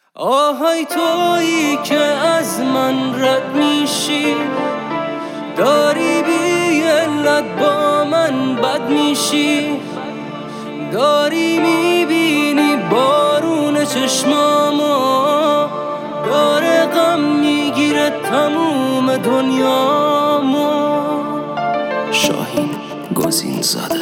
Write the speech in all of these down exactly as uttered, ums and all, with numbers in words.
آهای تویی که از من رد میشی، داری بی علت با من بد میشی، داری میبینی بارون چشمامو، داره غم میگیره تموم دنیامو. شاهین گزین زاده.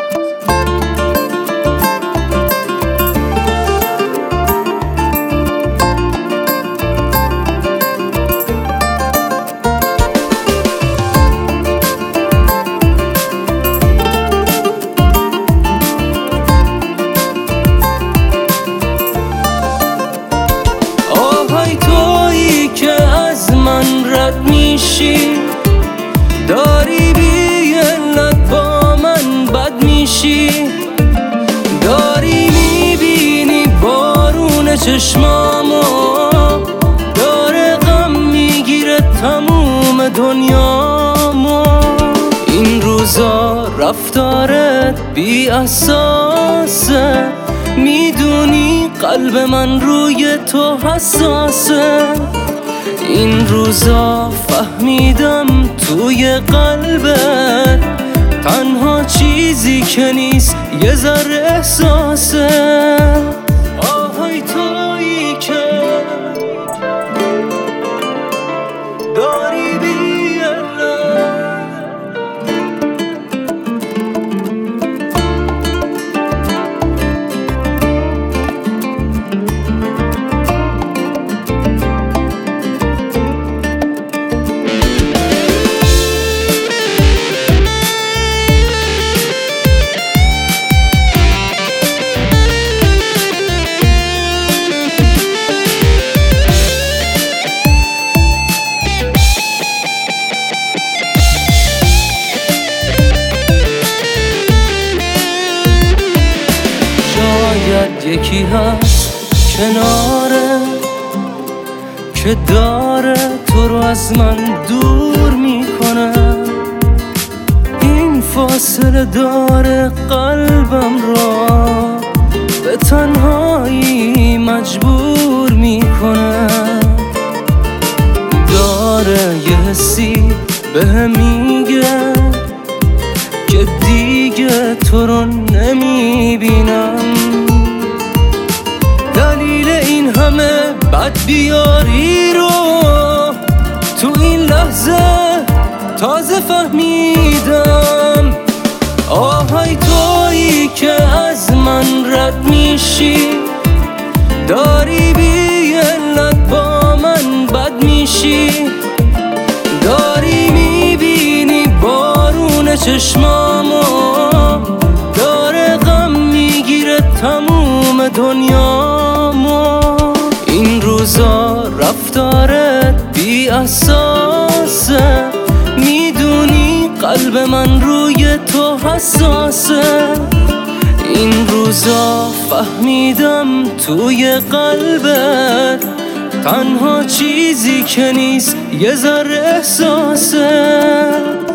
رد میشی، داری بی علت با من بد میشی، داری میبینی بارون چشمامو، داره غم میگیره تموم دنیامو. این روزا رفتارت بی اساسه، میدونی قلب من روی تو حساسه. این روزا فهمیدم توی قلبت تنها چیزی که نیست یه ذره احساسه. آهای تویی که داری بی علت یکی هست کناره که داره تو رو از من دور میکنه. این فاصله داره قلبم را به تنهایی مجبور میکنه. داره یه حسی به میگه که دیگه تو رو نمیبینم. دلیل این همه بد بیاری رو تو این لحظه تازه فهمیدم. آهای تویی که از من رد میشی، داری بی علت با من بد میشی، داری میبینی بارون چشمامو، داره غم میگیره تموم دنیامو. این روزا رفتارت بی اساسه، میدونی قلب من روی تو حساسه. این روزا فهمیدم توی قلبت تنها چیزی که نیست یه ذره احساسه.